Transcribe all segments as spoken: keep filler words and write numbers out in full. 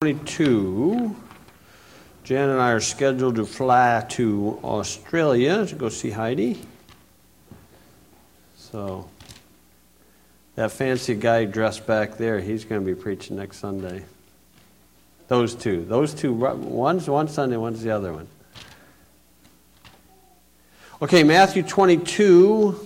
twenty-two. Jan and I are scheduled to fly to Australia to go see Heidi. So that fancy guy dressed back there, he's going to be preaching next Sunday. Those two. Those two. One's one Sunday, one's the other one. Okay, Matthew twenty-two,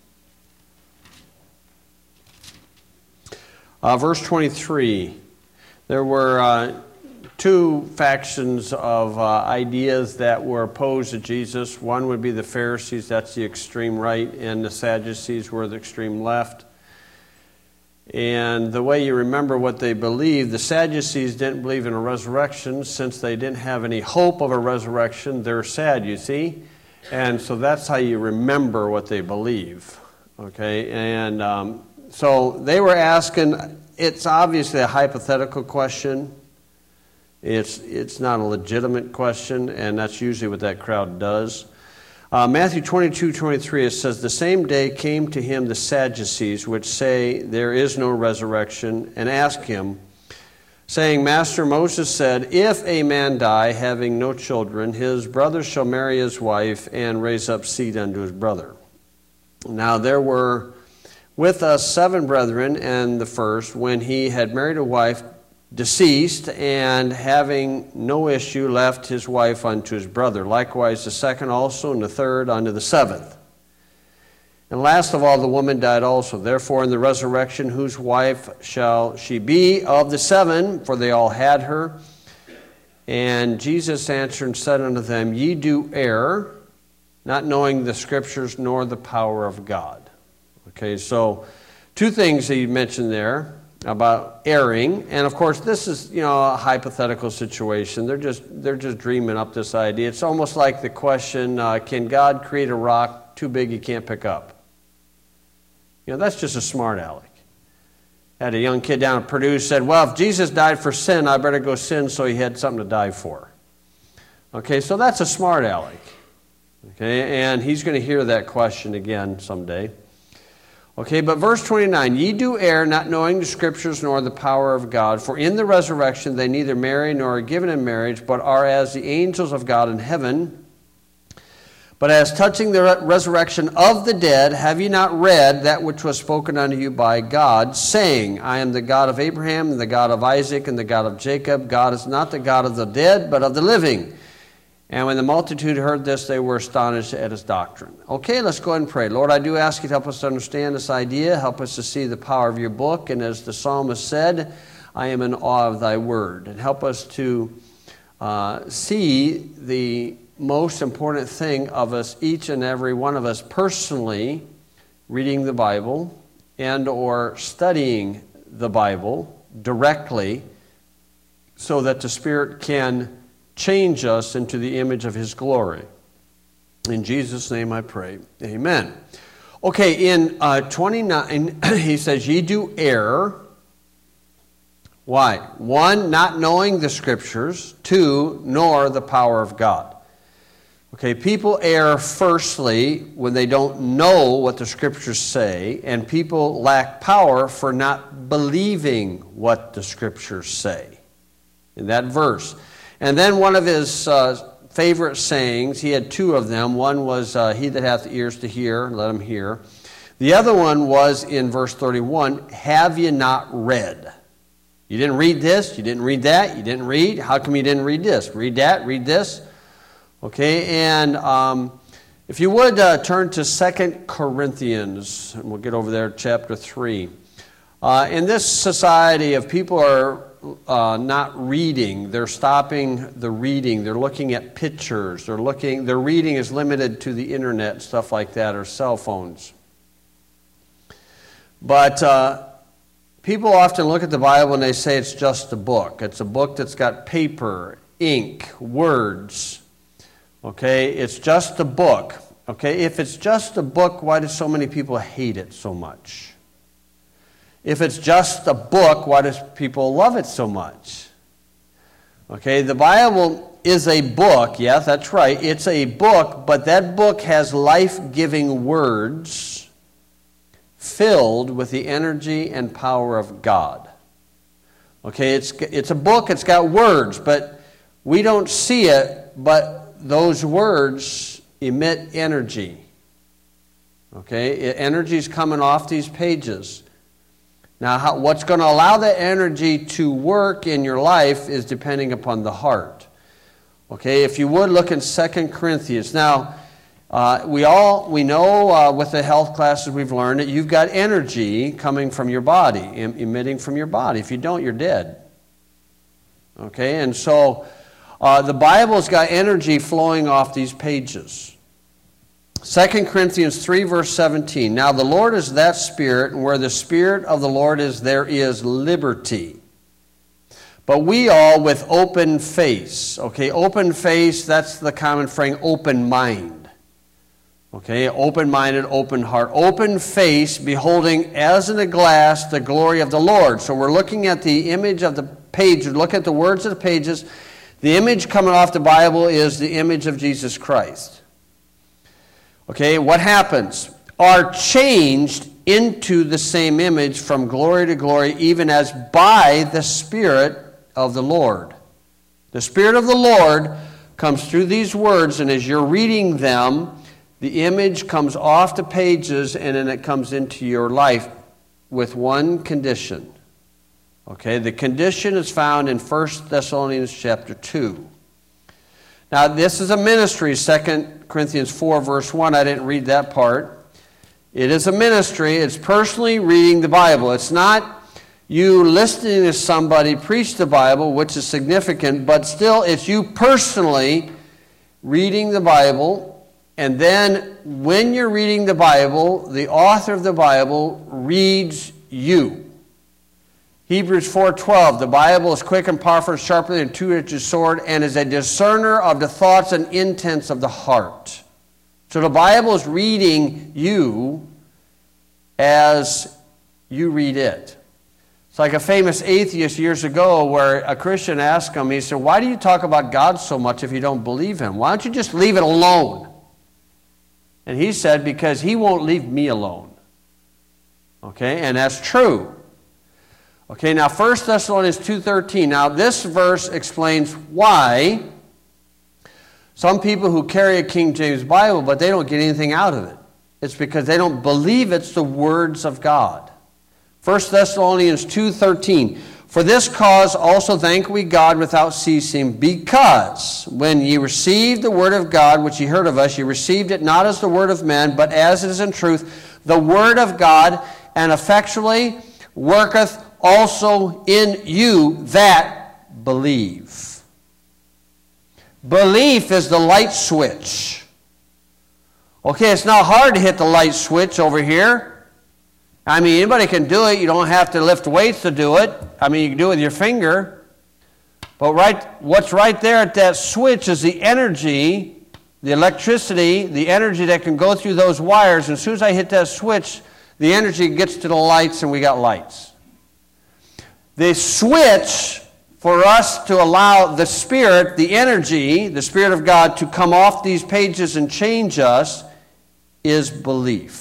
uh, verse twenty-three. There were uh, two factions of uh, ideas that were opposed to Jesus. One would be the Pharisees, that's the extreme right, and the Sadducees were the extreme left. And the way you remember what they believed, the Sadducees didn't believe in a resurrection. Since they didn't have any hope of a resurrection, they're sad, you see. And so that's how you remember what they believe. Okay, and um, so they were asking, it's obviously a hypothetical question. It's it's not a legitimate question, and that's usually what that crowd does. Uh, Matthew twenty-two, twenty-three, it says, "The same day came to him the Sadducees, which say there is no resurrection, and asked him, saying, Master, Moses said, if a man die, having no children, his brother shall marry his wife, and raise up seed unto his brother. Now there were with us seven brethren, and the first, when he had married a wife, deceased, and having no issue, left his wife unto his brother. Likewise the second also, and the third unto the seventh. And last of all, the woman died also. Therefore in the resurrection, whose wife shall she be of the seven? For they all had her. And Jesus answered and said unto them, Ye do err, not knowing the Scriptures nor the power of God." Okay, so two things that you mentioned there about erring, and of course this is, you know, a hypothetical situation. They're just they're just dreaming up this idea. It's almost like the question, uh, can God create a rock too big you can't pick up? You know, that's just a smart aleck. I had a young kid down at Purdue said, well, if Jesus died for sin, I better go sin so he had something to die for. Okay, so that's a smart aleck. Okay, and he's going to hear that question again someday. Okay, but verse twenty-nine, "Ye do err, not knowing the Scriptures nor the power of God. For in the resurrection they neither marry nor are given in marriage, but are as the angels of God in heaven. But as touching the re- resurrection of the dead, have ye not read that which was spoken unto you by God, saying, I am the God of Abraham, and the God of Isaac, and the God of Jacob. God is not the God of the dead, but of the living. And when the multitude heard this, they were astonished at his doctrine." Okay, let's go ahead and pray. Lord, I do ask you to help us to understand this idea. Help us to see the power of your book. And as the psalmist said, I am in awe of thy word. And help us to uh, see the most important thing of us, each and every one of us personally, reading the Bible and or studying the Bible directly so that the Spirit can change us into the image of his glory. In Jesus' name I pray. Amen. Okay, in uh, twenty-nine, he says, "Ye do err." Why? One, not knowing the Scriptures. Two, nor the power of God. Okay, people err firstly when they don't know what the Scriptures say, and people lack power for not believing what the Scriptures say. In that verse. And then one of his uh, favorite sayings, he had two of them. One was, uh, he that hath ears to hear, let him hear. The other one was in verse thirty-one, have ye not read? You didn't read this, you didn't read that, you didn't read. How come you didn't read this? Read that, read this. Okay, and um, if you would uh, turn to Second Corinthians, and we'll get over there, chapter three. Uh, in this society of people are Uh, not reading, they're stopping the reading, they're looking at pictures, they're looking, their reading is limited to the internet, stuff like that, or cell phones. But uh, people often look at the Bible and they say it's just a book. It's a book that's got paper, ink, words. Okay, it's just a book. Okay, if it's just a book, why do so many people hate it so much? If it's just a book, why do people love it so much? Okay, the Bible is a book. Yes, that's right. It's a book, but that book has life-giving words filled with the energy and power of God. Okay, it's, it's a book, it's got words, but we don't see it, but those words emit energy. Okay, energy is coming off these pages. Now, how, what's going to allow that energy to work in your life is depending upon the heart. Okay, if you would look in Second Corinthians. Now, uh, we all we know uh, with the health classes we've learned that you've got energy coming from your body, em- emitting from your body. If you don't, you're dead. Okay, and so uh, the Bible's got energy flowing off these pages. Second Corinthians three, verse seventeen. Now the Lord is that Spirit, and where the Spirit of the Lord is, there is liberty. But we all with open face. Okay, open face, that's the common phrase, open mind. Okay, open-minded, open heart. Open face, beholding as in a glass the glory of the Lord. So we're looking at the image of the page. Look at the words of the pages. The image coming off the Bible is the image of Jesus Christ. Okay, what happens? Are changed into the same image from glory to glory, even as by the Spirit of the Lord. The Spirit of the Lord comes through these words, and as you're reading them, the image comes off the pages, and then it comes into your life with one condition. Okay, the condition is found in First Thessalonians chapter two. Now, this is a ministry, Second Corinthians four, verse one. I didn't read that part. It is a ministry. It's personally reading the Bible. It's not you listening to somebody preach the Bible, which is significant, but still it's you personally reading the Bible. And then when you're reading the Bible, the author of the Bible reads you. Hebrews four twelve, the Bible is quick and powerful, sharper than a two-edged sword, and is a discerner of the thoughts and intents of the heart. So the Bible is reading you as you read it. It's like a famous atheist years ago where a Christian asked him, he said, why do you talk about God so much if you don't believe Him? Why don't you just leave it alone? And he said, because He won't leave me alone. Okay, and that's true. Okay, now First Thessalonians two thirteen. Now this verse explains why some people who carry a King James Bible, but they don't get anything out of it. It's because they don't believe it's the words of God. First Thessalonians two thirteen. For this cause also thank we God without ceasing, because when ye received the word of God, which ye heard of us, ye received it not as the word of men, but as it is in truth, the word of God, and effectually worketh also in you that believe. Belief is the light switch. Okay, it's not hard to hit the light switch over here. I mean, anybody can do it. You don't have to lift weights to do it. I mean, you can do it with your finger. But right, what's right there at that switch is the energy, the electricity, the energy that can go through those wires. And as soon as I hit that switch, the energy gets to the lights and we got lights. The switch for us to allow the Spirit, the energy, the Spirit of God to come off these pages and change us is belief.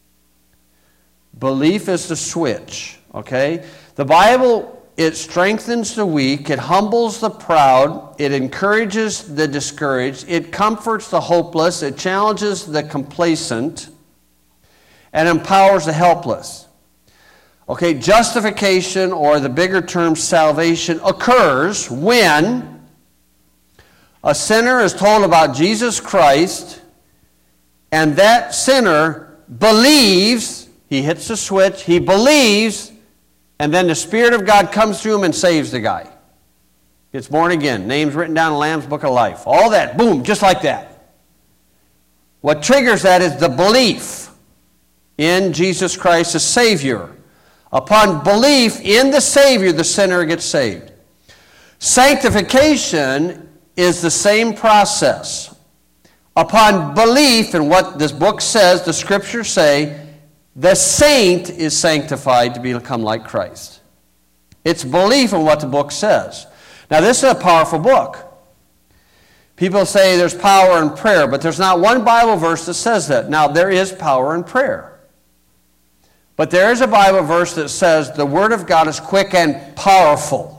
Belief is the switch, okay? The Bible, it strengthens the weak, it humbles the proud, it encourages the discouraged, it comforts the hopeless, it challenges the complacent, and empowers the helpless. Okay, justification, or the bigger term salvation, occurs when a sinner is told about Jesus Christ, and that sinner believes. He hits the switch, he believes, and then the Spirit of God comes through him and saves the guy. Gets born again. Name's written down in the Lamb's Book of Life. All that, boom, just like that. What triggers that is the belief in Jesus Christ as Savior. Upon belief in the Savior, the sinner gets saved. Sanctification is the same process. Upon belief in what this book says, the Scriptures say, the saint is sanctified to become like Christ. It's belief in what the book says. Now, this is a powerful book. People say there's power in prayer, but there's not one Bible verse that says that. Now, there is power in prayer. But there is a Bible verse that says the Word of God is quick and powerful.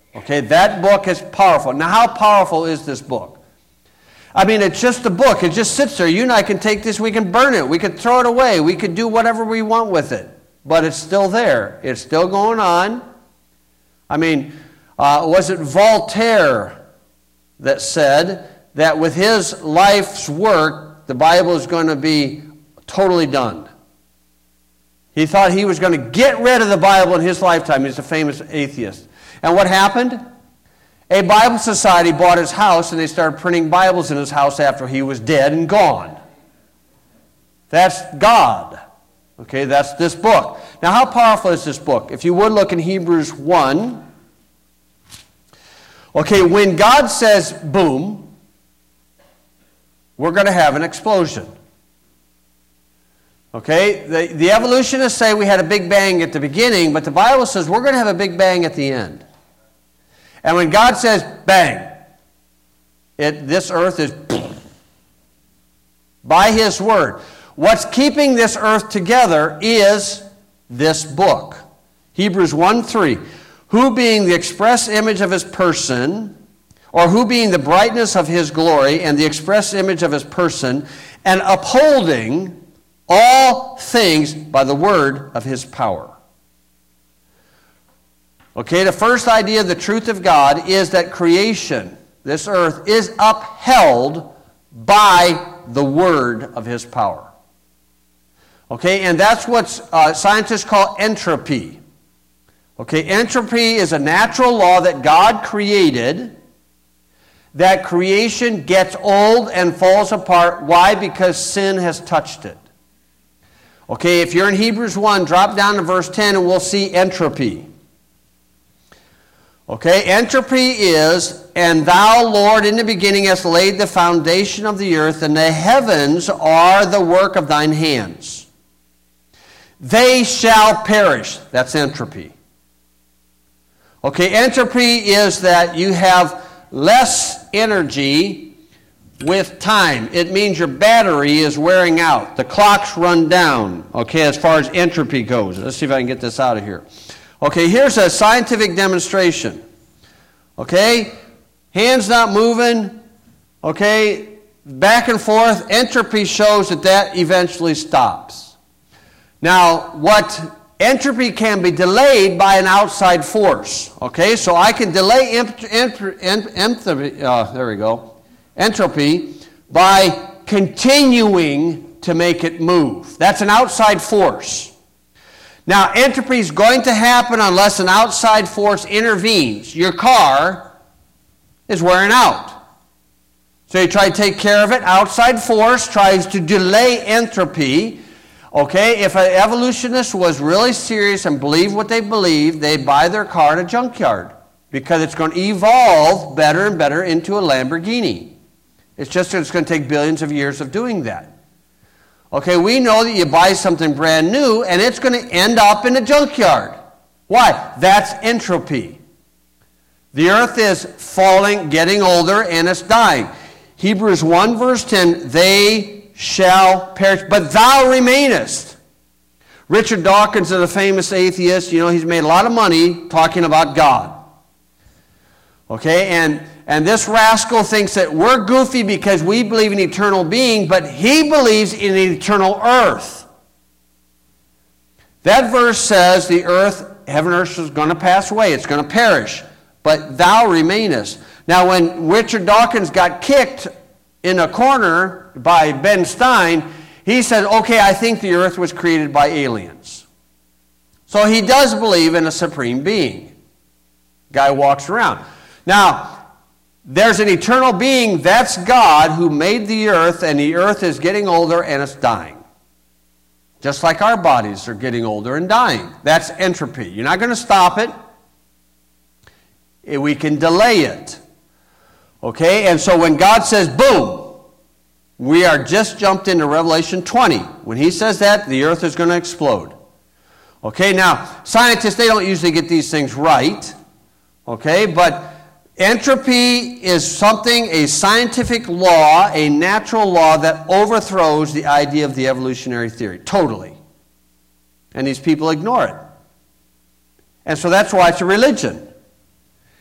Okay, that book is powerful. Now, how powerful is this book? I mean, it's just a book. It just sits there. You and I can take this, we can burn it, we could throw it away, we could do whatever we want with it. But it's still there. It's still going on. I mean, uh, was it Voltaire that said that with his life's work, the Bible is going to be totally done? He thought he was going to get rid of the Bible in his lifetime. He's a famous atheist. And what happened? A Bible Society bought his house, and they started printing Bibles in his house after he was dead and gone. That's God. Okay, that's this book. Now, how powerful is this book? If you would look in Hebrews one. Okay, when God says boom, we're going to have an explosion. Okay, the, the evolutionists say we had a big bang at the beginning, but the Bible says we're going to have a big bang at the end. And when God says bang, it, this earth is by His word. What's keeping this earth together is this book. Hebrews one three. Who being the express image of His person, or who being the brightness of His glory and the express image of His person, and upholding all things by the word of His power. Okay, the first idea of the truth of God is that creation, this earth, is upheld by the word of His power. Okay, and that's what uh, scientists call entropy. Okay, entropy is a natural law that God created, that creation gets old and falls apart. Why? Because sin has touched it. Okay, if you're in Hebrews one, drop down to verse ten and we'll see entropy. Okay, entropy is, and thou, Lord, in the beginning hast laid the foundation of the earth, and the heavens are the work of thine hands. They shall perish. That's entropy. Okay, entropy is that you have less energy with time. It means your battery is wearing out. The clocks run down, okay, as far as entropy goes. Let's see if I can get this out of here. Okay, here's a scientific demonstration. Okay, hands not moving, okay, back and forth. Entropy shows that that eventually stops. Now, what entropy can be delayed by an outside force. Okay, so I can delay ent- ent- ent- entropy, uh, there we go, entropy by continuing to make it move. That's an outside force. Now, entropy is going to happen unless an outside force intervenes. Your car is wearing out. So you try to take care of it. Outside force tries to delay entropy. Okay, if an evolutionist was really serious and believed what they believe, they'd buy their car at a junkyard because it's going to evolve better and better into a Lamborghini. It's just that it's going to take billions of years of doing that. Okay, we know that you buy something brand new and it's going to end up in a junkyard. Why? That's entropy. The earth is falling, getting older, and it's dying. Hebrews one verse ten, they shall perish, but thou remainest. Richard Dawkins is a famous atheist. You know, he's made a lot of money talking about God. Okay, and And this rascal thinks that we're goofy because we believe in eternal being, but he believes in an eternal earth. That verse says the earth, heaven and earth is going to pass away. It's going to perish. But thou remainest. Now, when Richard Dawkins got kicked in a corner by Ben Stein, he said, okay, I think the earth was created by aliens. So he does believe in a supreme being. Guy walks around. Now, there's an eternal being, that's God, who made the earth, and the earth is getting older and it's dying. Just like our bodies are getting older and dying. That's entropy. You're not going to stop it. We can delay it. Okay, and so when God says, boom, we are just jumped into Revelation twenty. When He says that, the earth is going to explode. Okay, now, scientists, they don't usually get these things right. Okay, but entropy is something, a scientific law, a natural law that overthrows the idea of the evolutionary theory, totally. And these people ignore it. And so that's why it's a religion.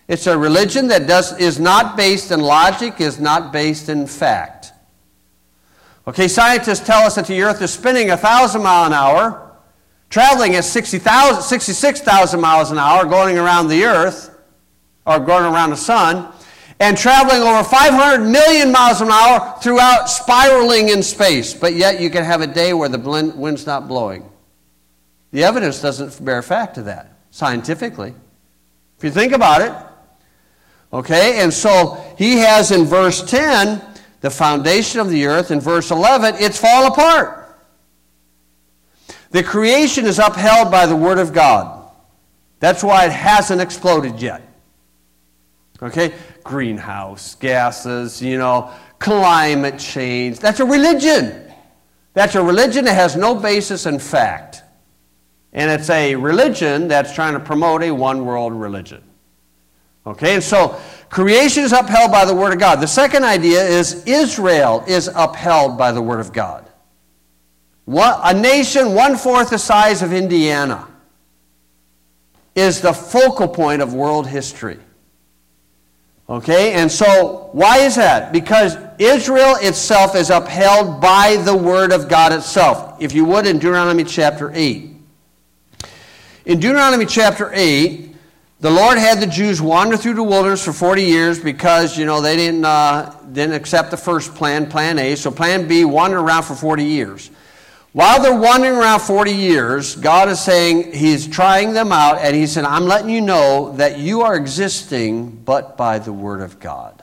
It's a religion that does, is not based in logic, is not based in fact. Okay, scientists tell us that the earth is spinning one thousand miles an hour, traveling at sixty thousand, sixty-six thousand miles an hour, going around the earth, or going around the sun, and traveling over five hundred million miles an hour throughout, spiraling in space. But yet you can have a day where the wind's not blowing. The evidence doesn't bear fact to that, scientifically. If you think about it. Okay, and so he has in verse ten, the foundation of the earth. In verse eleven, it's fallen apart. The creation is upheld by the Word of God. That's why it hasn't exploded yet. Okay, greenhouse gases, you know, climate change. That's a religion. That's a religion that has no basis in fact. And it's a religion that's trying to promote a one-world religion. Okay, and so creation is upheld by the Word of God. The second idea is Israel is upheld by the Word of God. One, a nation one-fourth the size of Indiana is the focal point of world history. Okay, and so why is that? Because Israel itself is upheld by the Word of God itself. If you would, in Deuteronomy chapter eight. In Deuteronomy chapter eight, the Lord had the Jews wander through the wilderness for forty years because, you know, they didn't, uh, didn't accept the first plan, plan A. So plan B, wandered around for forty years. While they're wandering around forty years, God is saying, He's trying them out, and He said, I'm letting you know that you are existing but by the Word of God.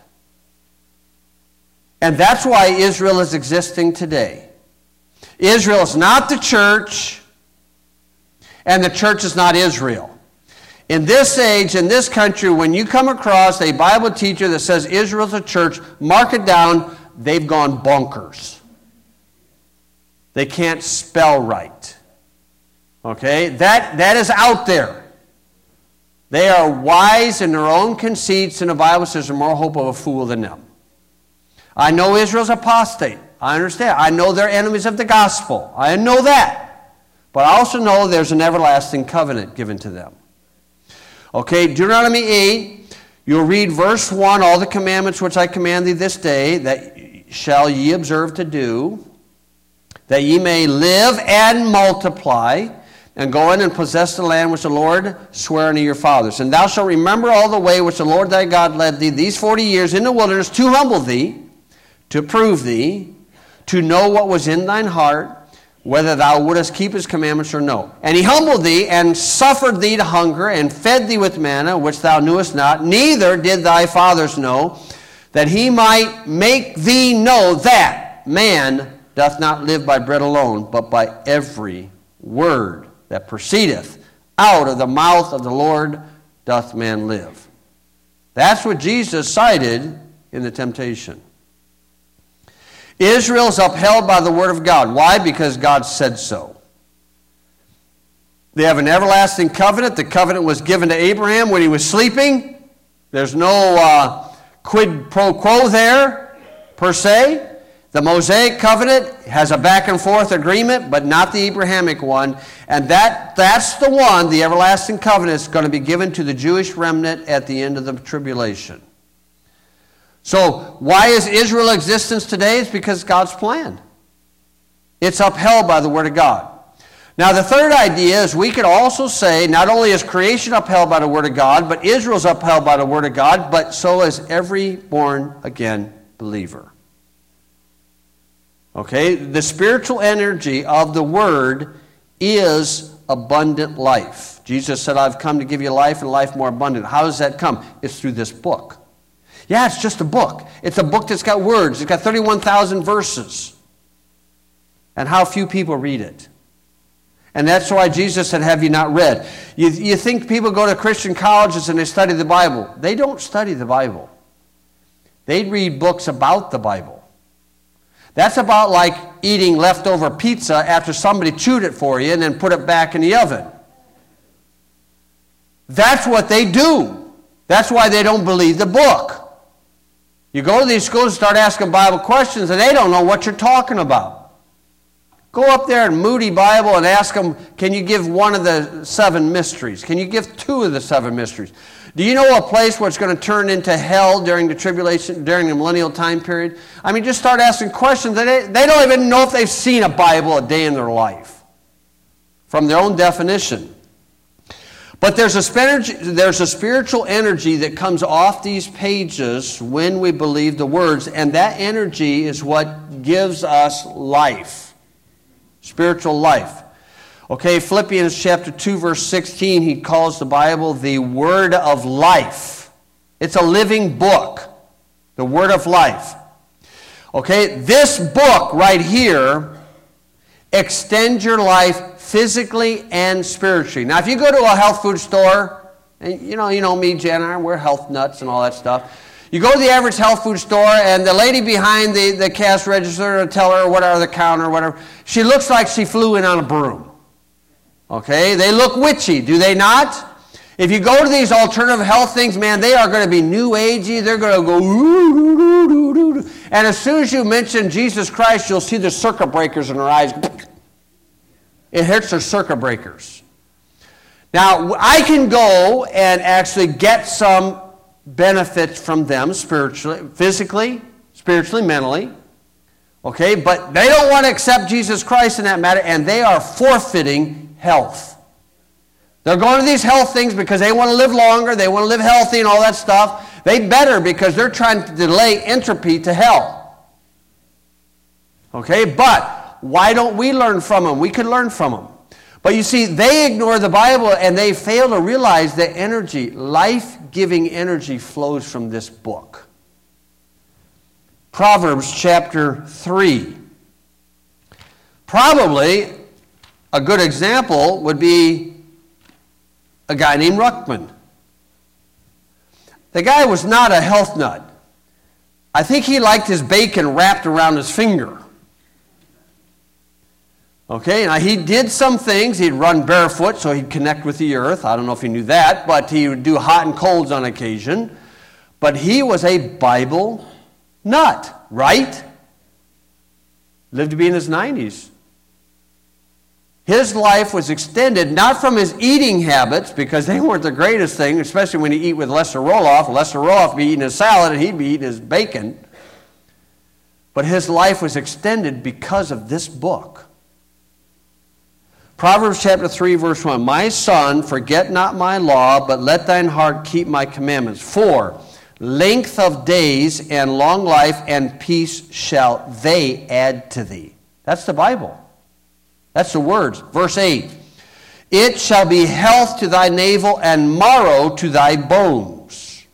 And that's why Israel is existing today. Israel is not the church, and the church is not Israel. In this age, in this country, when you come across a Bible teacher that says Israel's a church, mark it down, they've gone bonkers. They can't spell right. Okay? That, that is out there. They are wise in their own conceits, and the Bible says there's more hope of a fool than them. I know Israel's apostate. I understand. I know they're enemies of the gospel. I know that. But I also know there's an everlasting covenant given to them. Okay, Deuteronomy eight, you'll read verse one, all the commandments which I command thee this day, that shall ye observe to do, that ye may live and multiply, and go in and possess the land which the Lord sware unto your fathers. And thou shalt remember all the way which the Lord thy God led thee these forty years in the wilderness, to humble thee, to prove thee, to know what was in thine heart, whether thou wouldest keep his commandments or no. And he humbled thee, and suffered thee to hunger, and fed thee with manna, which thou knewest not, neither did thy fathers know, that he might make thee know that man doth not live by bread alone, but by every word that proceedeth out of the mouth of the Lord doth man live. That's what Jesus cited in the temptation. Israel is upheld by the Word of God. Why? Because God said so. They have an everlasting covenant. The covenant was given to Abraham when he was sleeping. There's no uh, quid pro quo there, per se. The Mosaic covenant has a back and forth agreement, but not the Abrahamic one. And that, that's the one, the everlasting covenant, is going to be given to the Jewish remnant at the end of the tribulation. So, why is Israel in existence today? It's because God's plan. It's upheld by the Word of God. Now, the third idea is we could also say not only is creation upheld by the Word of God, but Israel's upheld by the Word of God, but so is every born-again believer. Okay? The spiritual energy of the Word is abundant life. Jesus said, I've come to give you life and life more abundant. How does that come? It's through this book. Yeah, it's just a book. It's a book that's got words. It's got thirty-one thousand verses. And how few people read it. And that's why Jesus said, have you not read? You, you think people go to Christian colleges and they study the Bible. They don't study the Bible. They read books about the Bible. That's about like eating leftover pizza after somebody chewed it for you and then put it back in the oven. That's what they do. That's why they don't believe the book. You go to these schools and start asking Bible questions, and they don't know what you're talking about. Go up there in Moody Bible and ask them, can you give one of the seven mysteries? Can you give two of the seven mysteries? Do you know a place where it's going to turn into hell during the tribulation, during the millennial time period? I mean, just start asking questions. They, they don't even know if they've seen a Bible a day in their life from their own definition. But there's a, there's a spiritual energy that comes off these pages when we believe the words, and that energy is what gives us life, spiritual life. Okay, Philippians chapter two, verse sixteen, he calls the Bible the Word of Life. It's a living book, the Word of Life. Okay, this book right here extends your life physically and spiritually. Now, if you go to a health food store, and you know, you know me, Jen, we're health nuts and all that stuff. You go to the average health food store, and the lady behind the, the cash register or teller or whatever, the counter or whatever, she looks like she flew in on a broom. Okay, they look witchy, do they not? If you go to these alternative health things, man, they are going to be new agey. They're going to go, ooh, ooh, ooh, ooh, ooh. And as soon as you mention Jesus Christ, you'll see the circuit breakers in her eyes. It hits their circuit breakers. Now, I can go and actually get some benefits from them spiritually, physically, spiritually, mentally. Okay, but they don't want to accept Jesus Christ in that matter, and they are forfeiting health. They're going to these health things because they want to live longer, they want to live healthy and all that stuff. They better, because they're trying to delay entropy to hell. Okay, but why don't we learn from them? We could learn from them. But you see, they ignore the Bible and they fail to realize that energy, life-giving energy, flows from this book. Proverbs chapter three. Probably a good example would be a guy named Ruckman. The guy was not a health nut. I think he liked his bacon wrapped around his finger. Okay, now he did some things. He'd run barefoot so he'd connect with the earth. I don't know if he knew that, but he would do hot and colds on occasion. But he was a Bible nut, right? Lived to be in his nineties. His life was extended not from his eating habits, because they weren't the greatest thing, especially when you eat with Lester Roloff. Lester Roloff would be eating his salad and he'd be eating his bacon. But his life was extended because of this book. Proverbs chapter three, verse one. My son, forget not my law, but let thine heart keep my commandments. For length of days and long life and peace shall they add to thee. That's the Bible. That's the words. Verse eight. It shall be health to thy navel and marrow to thy bones.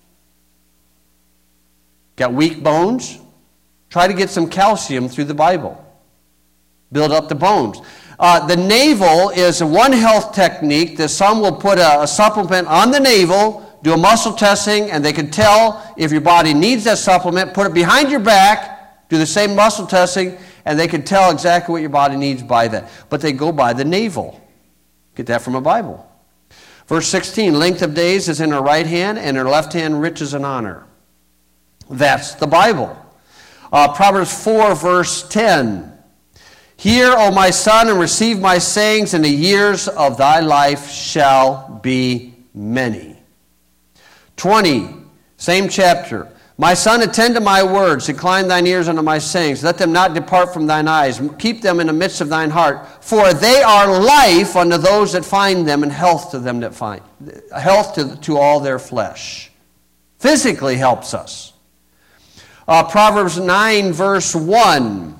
Got weak bones? Try to get some calcium through the Bible. Build up the bones. Uh, the navel is one health technique that some will put a, a supplement on the navel, do a muscle testing, and they can tell if your body needs that supplement, put it behind your back, do the same muscle testing, and they can tell exactly what your body needs by that. But they go by the navel. Get that from a Bible. Verse sixteen, length of days is in her right hand, and her left hand riches and honor. That's the Bible. Uh, Proverbs four, verse ten. Hear, O my son, and receive my sayings, and the years of thy life shall be many. twenty, same chapter. My son, attend to my words, incline thine ears unto my sayings. Let them not depart from thine eyes. Keep them in the midst of thine heart. For they are life unto those that find them, and health to them that find. Health to, to all their flesh. Physically helps us. Uh, Proverbs nine, verse one.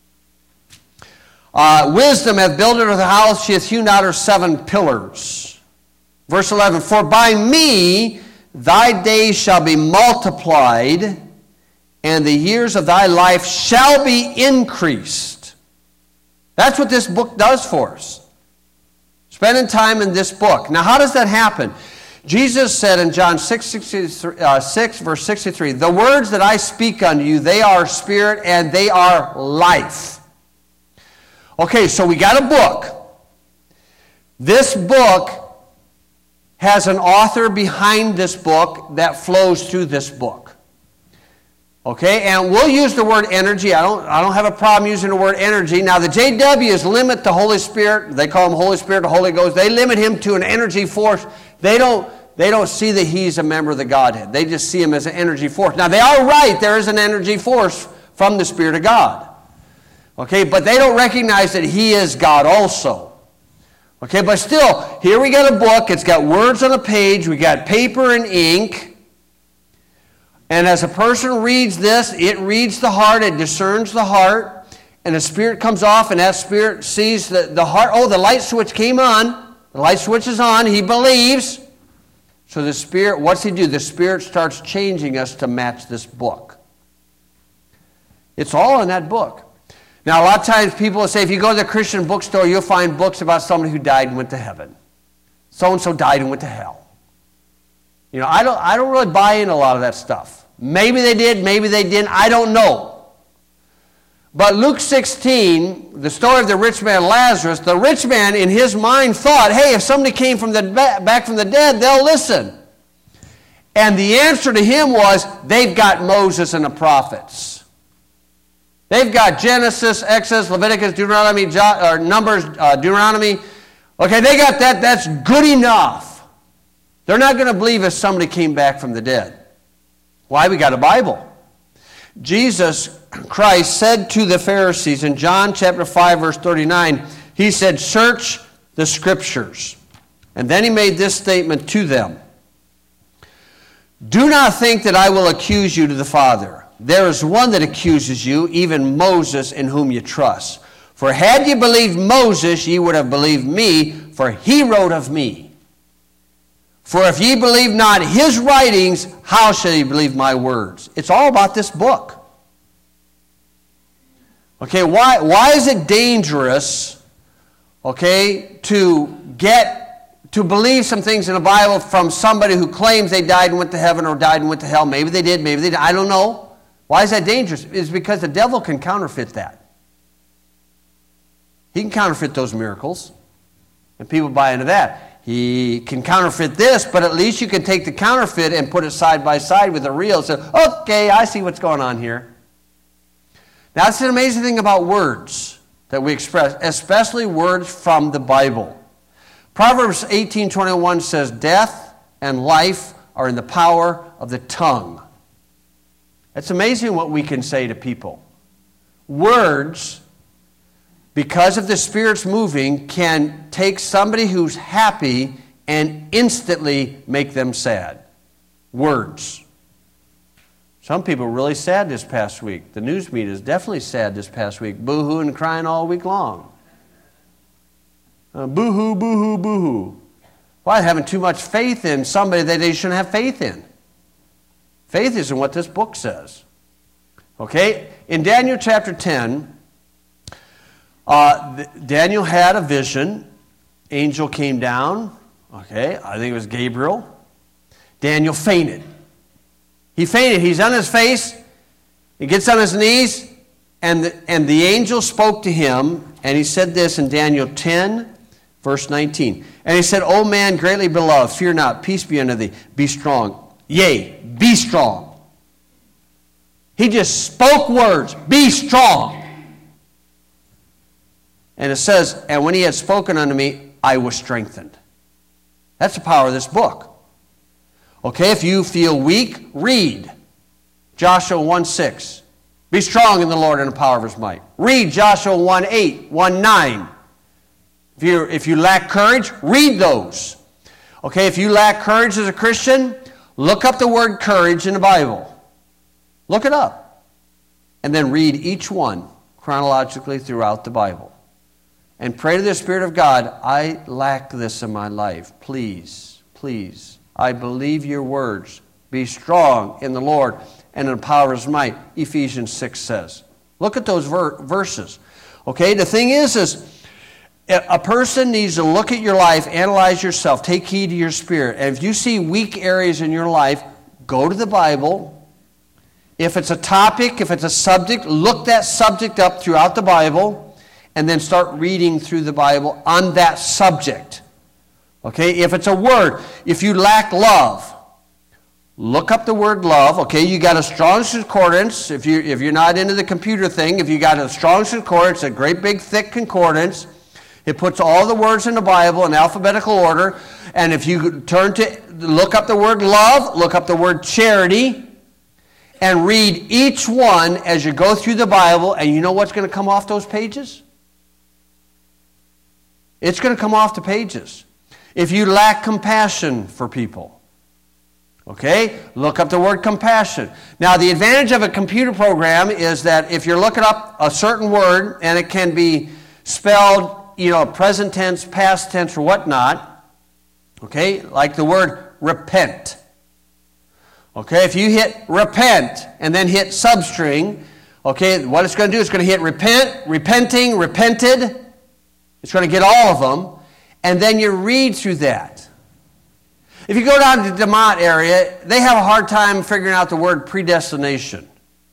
Uh, wisdom hath builded her the house, she hath hewn out her seven pillars. Verse eleven. For by me thy days shall be multiplied, and the years of thy life shall be increased. That's what this book does for us. Spending time in this book. Now, how does that happen? Jesus said in John six, six, verse sixty-three, the words that I speak unto you, they are spirit and they are life. Okay, so we got a book. This book has an author behind this book that flows through this book. Okay, and we'll use the word energy. I don't, I don't have a problem using the word energy. Now, the J Ws limit the Holy Spirit. They call him Holy Spirit, the Holy Ghost. They limit him to an energy force. They don't they don't see that he's a member of the Godhead. They just see him as an energy force. Now, they are right. There is an energy force from the Spirit of God. Okay, but they don't recognize that he is God also. Okay, but still, here we got a book. It's got words on a page. We got paper and ink. And as a person reads this, it reads the heart. It discerns the heart. And the Spirit comes off, and that Spirit sees the, the heart. Oh, the light switch came on. The light switch is on. He believes. So the Spirit, what's he do? The Spirit starts changing us to match this book. It's all in that book. Now, a lot of times people will say, if you go to the Christian bookstore, you'll find books about somebody who died and went to heaven. So-and-so died and went to hell. You know, I don't, I don't really buy in a lot of that stuff. Maybe they did, maybe they didn't. I don't know. But Luke sixteen, the story of the rich man Lazarus, the rich man in his mind thought, hey, if somebody came from the back from the dead, they'll listen. And the answer to him was, they've got Moses and the prophets. They've got Genesis, Exodus, Leviticus, Deuteronomy, or Numbers, uh, Deuteronomy. Okay, they got that. That's good enough. They're not going to believe if somebody came back from the dead. Why? We got a Bible. Jesus Christ said to the Pharisees in John chapter five, verse thirty-nine, he said, search the Scriptures. And then he made this statement to them. Do not think that I will accuse you to the Father. There is one that accuses you, even Moses, in whom you trust. For had you believed Moses, ye would have believed me, for he wrote of me. For if ye believe not his writings, how shall ye believe my words? It's all about this book. Okay, why, why is it dangerous, okay, to get, to believe some things in the Bible from somebody who claims they died and went to heaven or died and went to hell? Maybe they did, maybe they did, I don't know. Why is that dangerous? It's because the devil can counterfeit that. He can counterfeit those miracles, and people buy into that. He can counterfeit this, but at least you can take the counterfeit and put it side by side with the real. So, okay, I see what's going on here. Now, that's an amazing thing about words that we express, especially words from the Bible. Proverbs eighteen twenty-one says, death and life are in the power of the tongue. It's amazing what we can say to people. Words, because of the Spirit's moving, can take somebody who's happy and instantly make them sad. Words. Some people are really sad this past week. The news media is definitely sad this past week. Boo-hoo and crying all week long. Uh, boo-hoo, boo-hoo, boo-hoo. Why? Having too much faith in somebody that they shouldn't have faith in. Faith isn't what this book says. Okay? In Daniel chapter ten, uh, Daniel had a vision. Angel came down. Okay? I think it was Gabriel. Daniel fainted. He fainted. He's on his face. He gets on his knees. And the, and the angel spoke to him. And he said this in Daniel ten, verse nineteen. And he said, O man greatly beloved, fear not. Peace be unto thee. Be strong. Yea, be strong. He just spoke words. Be strong. And it says, and when he had spoken unto me, I was strengthened. That's the power of this book. Okay, if you feel weak, read Joshua one six. Be strong in the Lord and the power of his might. Read Joshua one eight, one nine. If you if you lack courage, read those. Okay, if you lack courage as a Christian, look up the word courage in the Bible. Look it up. And then read each one chronologically throughout the Bible. And pray to the Spirit of God, I lack this in my life. Please, please. I believe your words. Be strong in the Lord and in the power of his might, Ephesians six says. Look at those ver- verses. Okay, the thing is, is a person needs to look at your life, analyze yourself, take heed to your spirit. And if you see weak areas in your life, go to the Bible. If it's a topic, if it's a subject, look that subject up throughout the Bible and then start reading through the Bible on that subject. Okay, if it's a word, if you lack love, look up the word love. Okay, you got a Strong's Concordance. If, you, if you're not into the computer thing, if you got a Strong's Concordance, a great big thick concordance, it puts all the words in the Bible in alphabetical order. And if you turn to look up the word love, look up the word charity, and read each one as you go through the Bible, and you know what's going to come off those pages? It's going to come off the pages. If you lack compassion for people, okay, look up the word compassion. Now, the advantage of a computer program is that if you're looking up a certain word, and it can be spelled, you know, present tense, past tense, or whatnot, okay, like the word repent. Okay, if you hit repent and then hit substring, okay, what it's going to do is going to hit repent, repenting, repented. It's going to get all of them, and then you read through that. If you go down to the DeMott area, they have a hard time figuring out the word predestination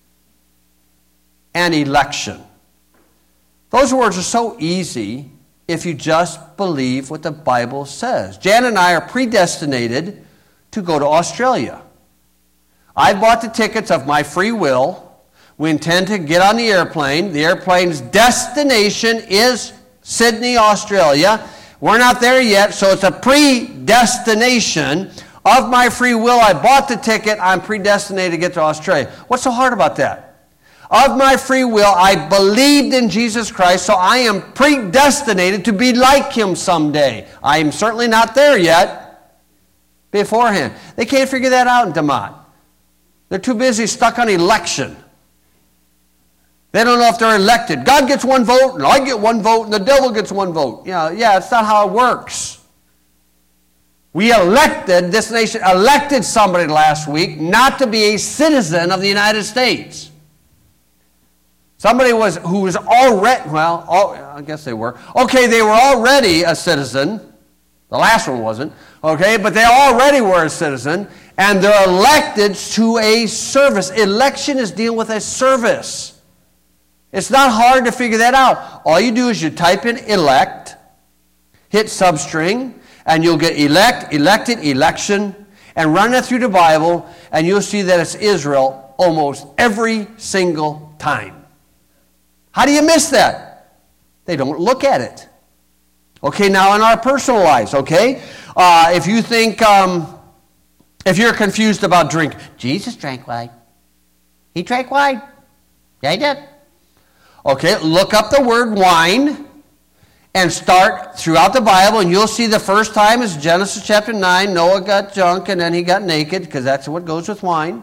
and election. Those words are so easy if you just believe what the Bible says. Jan and I are predestinated to go to Australia. I bought the tickets of my free will. We intend to get on the airplane. The airplane's destination is Sydney, Australia. We're not there yet, so it's a predestination. Of my free will, I bought the ticket. I'm predestinated to get to Australia. What's so hard about that? Of my free will, I believed in Jesus Christ, so I am predestinated to be like Him someday. I am certainly not there yet beforehand. They can't figure that out in DeMott. They're too busy stuck on election. They don't know if they're elected. God gets one vote, and I get one vote, and the devil gets one vote. Yeah, yeah, it's not how it works. We elected, this nation elected somebody last week not to be a citizen of the United States. Somebody was who was already, well, all, I guess they were. Okay, they were already a citizen. The last one wasn't. Okay, but they already were a citizen, and they're elected to a service. Election is dealing with a service. It's not hard to figure that out. All you do is you type in elect, hit substring, and you'll get elect, elected, election, and run that through the Bible, and you'll see that it's Israel almost every single time. How do you miss that? They don't look at it. Okay, now in our personal lives, okay? Uh, if you think, um, if you're confused about drink, Jesus drank wine. He drank wine. Yeah, he did. Okay, look up the word wine and start throughout the Bible, and you'll see the first time is Genesis chapter nine. Noah got drunk and then he got naked, because that's what goes with wine.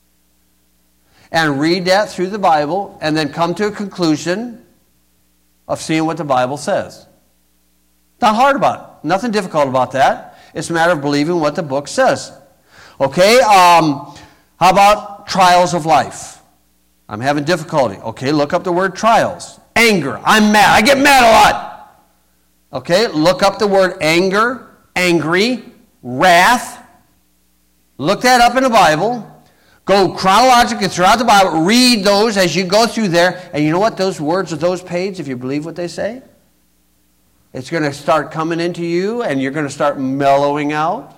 And read that through the Bible, and then come to a conclusion of seeing what the Bible says. Not hard about it. Nothing difficult about that. It's a matter of believing what the book says. Okay, um, how about trials of life? I'm having difficulty. Okay, look up the word trials. Anger. I'm mad. I get mad a lot. Okay, look up the word anger, angry, wrath. Look that up in the Bible. Go chronologically throughout the Bible. Read those as you go through there. And you know what? Those words of those pages, if you believe what they say, it's going to start coming into you, and you're going to start mellowing out.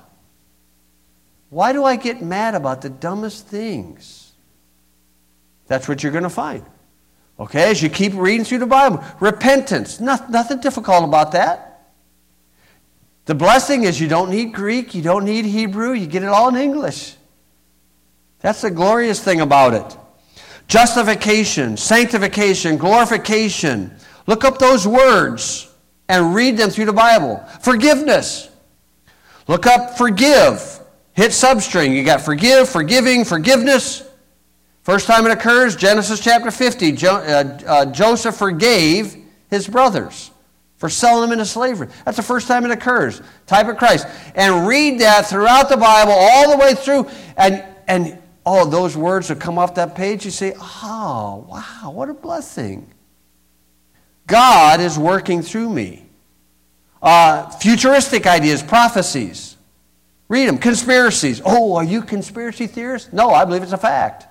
Why do I get mad about the dumbest things? That's what you're going to find. Okay, as you keep reading through the Bible. Repentance. Nothing, nothing difficult about that. The blessing is you don't need Greek, you don't need Hebrew, you get it all in English. That's the glorious thing about it. Justification, sanctification, glorification. Look up those words and read them through the Bible. Forgiveness. Look up forgive. Hit substring. You got forgive, forgiving, forgiveness. First time it occurs, Genesis chapter fifty. Jo- uh, uh, Joseph forgave his brothers for selling them into slavery. That's the first time it occurs. Type of Christ. And read that throughout the Bible all the way through. And, and oh, those words that come off that page, you say, oh, wow, what a blessing. God is working through me. Uh, futuristic ideas, prophecies. Read them. Conspiracies. Oh, are you conspiracy theorists? No, I believe it's a fact.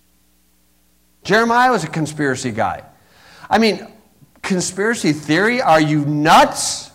Jeremiah was a conspiracy guy. I mean, conspiracy theory? Are you nuts?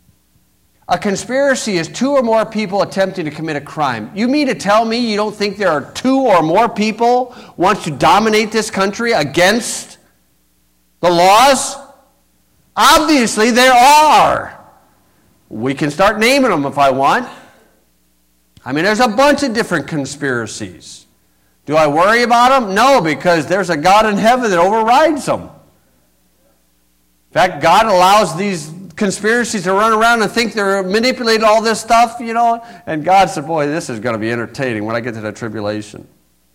A conspiracy is two or more people attempting to commit a crime. You mean to tell me you don't think there are two or more people who want to dominate this country against the laws? Obviously there are. We can start naming them if I want. I mean, there's a bunch of different conspiracies. Do I worry about them? No, because there's a God in heaven that overrides them. In fact, God allows these conspiracies to run around and think they're manipulating all this stuff, you know. And God said, boy, this is going to be entertaining when I get to the tribulation.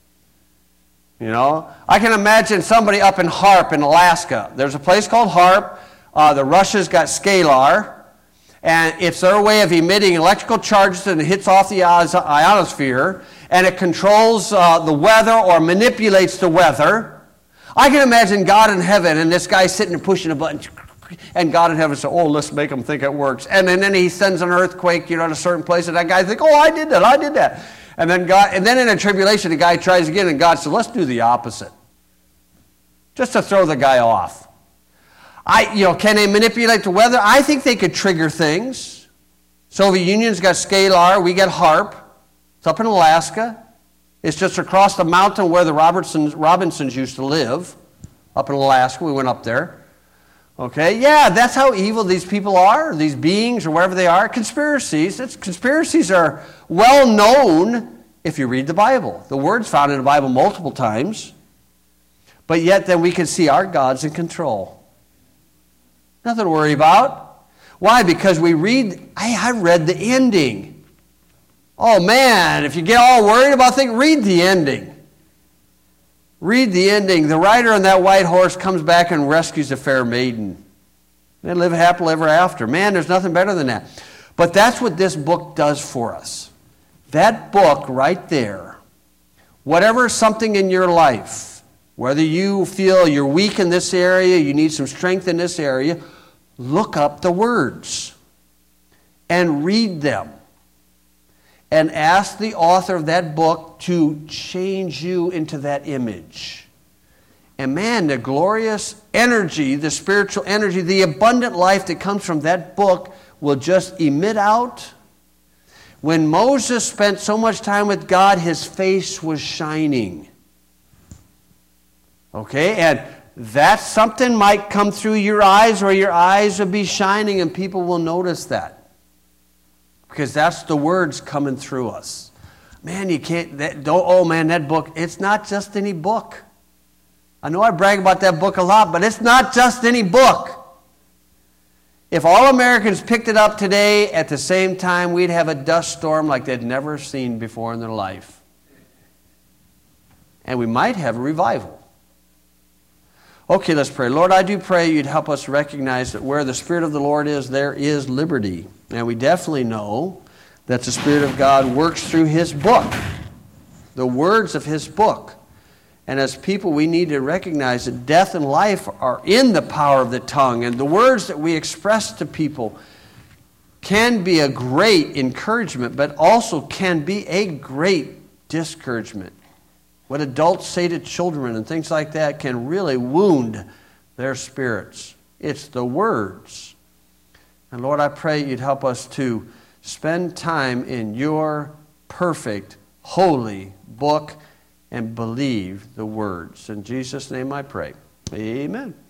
You know, I can imagine somebody up in Harp in Alaska. There's a place called Harp. Uh, the Russians got Scalar, and it's their way of emitting electrical charges, and it hits off the ionosphere, and it controls uh, the weather or manipulates the weather. I can imagine God in heaven, and this guy sitting and pushing a button, and God in heaven says, oh, let's make them think it works. And then, then he sends an earthquake, you know, at a certain place, and that guy thinks, oh, I did that, I did that. And then God, and then in a tribulation, the guy tries again, and God says, let's do the opposite. Just to throw the guy off. I, you know, can they manipulate the weather? I think they could trigger things. Soviet Union's got Scalar, we got HARP. It's up in Alaska. It's just across the mountain where the Robertsons, Robinsons used to live. Up in Alaska, we went up there. Okay, yeah, that's how evil these people are, these beings or whatever they are. Conspiracies. It's, conspiracies are well known if you read the Bible. The word's found in the Bible multiple times. But yet then we can see our God's in control. Nothing to worry about. Why? Because we read, I, I read the ending. Oh man, if you get all worried about things, read the ending. Read the ending. The rider on that white horse comes back and rescues the fair maiden. They live happily ever after. Man, there's nothing better than that. But that's what this book does for us. That book right there, whatever something in your life, whether you feel you're weak in this area, you need some strength in this area, look up the words and read them. And ask the author of that book to change you into that image. And man, the glorious energy, the spiritual energy, the abundant life that comes from that book will just emit out. When Moses spent so much time with God, his face was shining. Okay, and that something might come through your eyes, or your eyes will be shining, and people will notice that. Because that's the words coming through us. Man, you can't, that, don't, oh man, that book, it's not just any book. I know I brag about that book a lot, but it's not just any book. If all Americans picked it up today at the same time, we'd have a dust storm like they'd never seen before in their life. And we might have a revival. Okay, let's pray. Lord, I do pray you'd help us recognize that where the Spirit of the Lord is, there is liberty. And we definitely know that the Spirit of God works through His book, the words of His book. And as people, we need to recognize that death and life are in the power of the tongue. And the words that we express to people can be a great encouragement, but also can be a great discouragement. What adults say to children and things like that can really wound their spirits. It's the words. And Lord, I pray you'd help us to spend time in your perfect, holy book and believe the words. In Jesus' name I pray. Amen.